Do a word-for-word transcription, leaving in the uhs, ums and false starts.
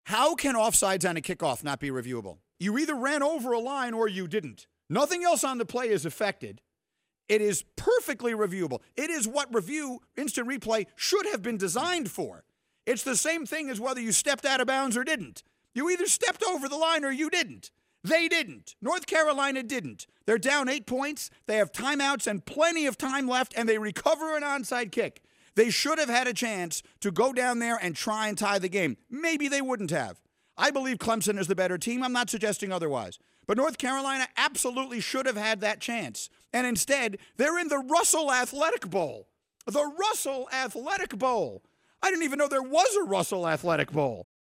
How can offsides on a kickoff not be reviewable? You either ran over a line or you didn't. Nothing else on the play is affected. It is perfectly reviewable. It is what review, instant replay, should have been designed for. It's the same thing as whether you stepped out of bounds or didn't. You either stepped over the line or you didn't. They didn't. North Carolina didn't. They're down eight points. They have timeouts and plenty of time left, and they recover an onside kick. They should have had a chance to go down there and try and tie the game. Maybe they wouldn't have. I believe Clemson is the better team. I'm not suggesting otherwise. But North Carolina absolutely should have had that chance. And instead, they're in the Russell Athletic Bowl. The Russell Athletic Bowl. I didn't even know there was a Russell Athletic Bowl.